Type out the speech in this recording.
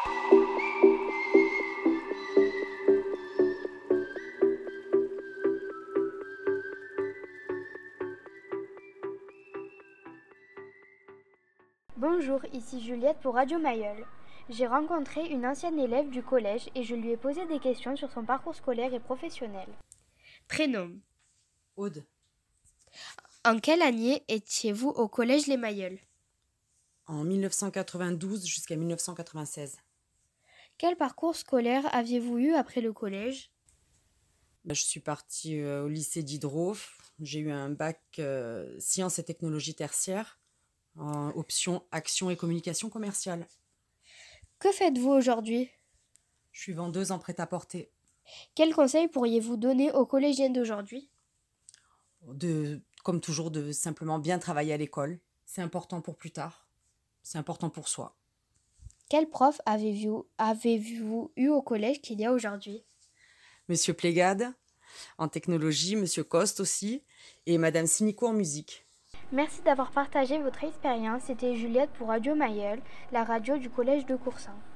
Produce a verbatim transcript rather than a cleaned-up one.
Bonjour, ici Juliette pour Radio Mayol. J'ai rencontré une ancienne élève du collège et je lui ai posé des questions sur son parcours scolaire et professionnel. Prénom. Aude. En quelle année étiez-vous au collège Les Mayeuls? En dix-neuf cent quatre-vingt-douze jusqu'à dix-neuf cent quatre-vingt-seize. Quel parcours scolaire aviez-vous eu après le collège? Je suis partie au lycée Diderot. J'ai eu un bac euh, sciences et technologies tertiaires, en option action et communication commerciale. Que faites-vous aujourd'hui? Je suis vendeuse en prêt-à-porter. Quels conseils pourriez-vous donner aux collégiens d'aujourd'hui? De, comme toujours, de simplement bien travailler à l'école. C'est important pour plus tard. C'est important pour soi. Quel prof avez-vous, avez-vous eu au collège qu'il y a aujourd'hui? Monsieur Plégade en technologie, Monsieur Coste aussi, et Madame Sinico en musique. Merci d'avoir partagé votre expérience. C'était Juliette pour Radio Mayol, la radio du collège de Coursan.